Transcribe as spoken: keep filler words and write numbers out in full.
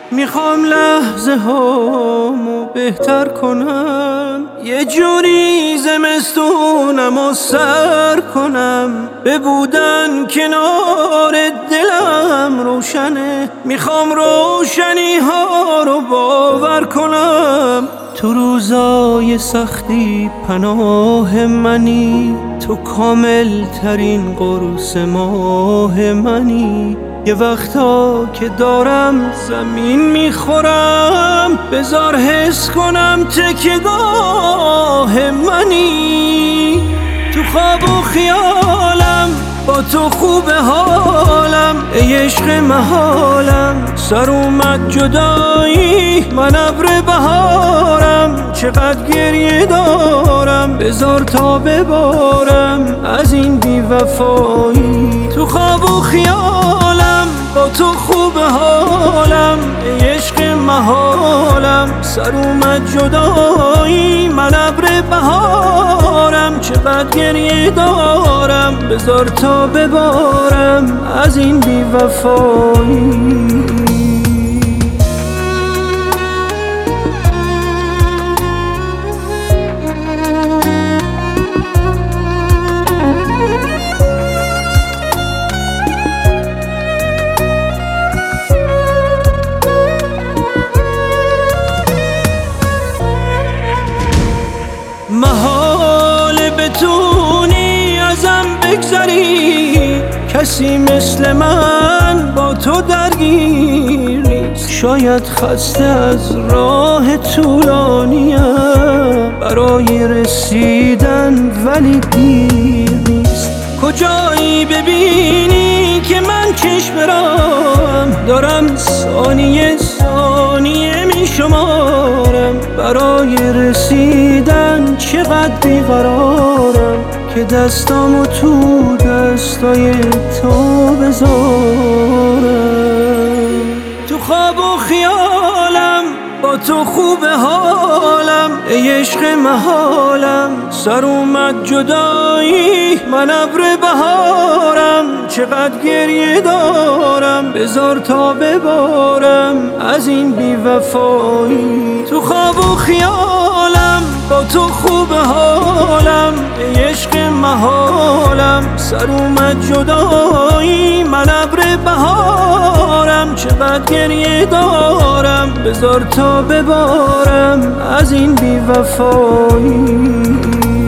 میخوام لحظه هامو بهتر کنم، یه جوری زمستونم و سر کنم، به بودن کنار دلم روشنه. میخوام روشنی ها رو باور کنم، تو روزای سختی پناه منی، تو کامل ترین قرص ماه منی. یه وقتا که دارم زمین میخورم، بذار حس کنم تکیه‌گاه منی. تو خواب و خیالم با تو خوب حالم، ای عشق محالم سر اومد جدایی، من ابر بهارم چقدر گریه دارم، بذار تا ببارم از این بی وفایی. تو خواب و خیالم با تو خوب حالم، ای عشق محالم سر اومد جدایی، من ابر بهارم چقدر گریه دارم، بذار تا ببارم از این بی وفایی. محال بتونی ازم بگذری، کسی مثل من با تو درگیر نیست. شاید خسته از راه طولانیم برای رسیدن، ولی دیر نیست. کجایی ببینی که من چشم برم دارم، ثانیه ثانیه می شمارم، برای رسیدن چقدر بیقرارم، که دستامو تو دستای تو بذارم. تو خواب و خیالم با تو خوب حالم، ای عشق محالم سر اومد جدایی، من ابر بهارم چقدر گریه دارم، بذار تا ببارم از این بی وفایی. تو خواب و خیالم با تو خوب حالم، ای عشق محالم سر اومد جدایی، من ابر بهارم چقدر گریه دارم، بذار تا ببارم از این بی وفایی.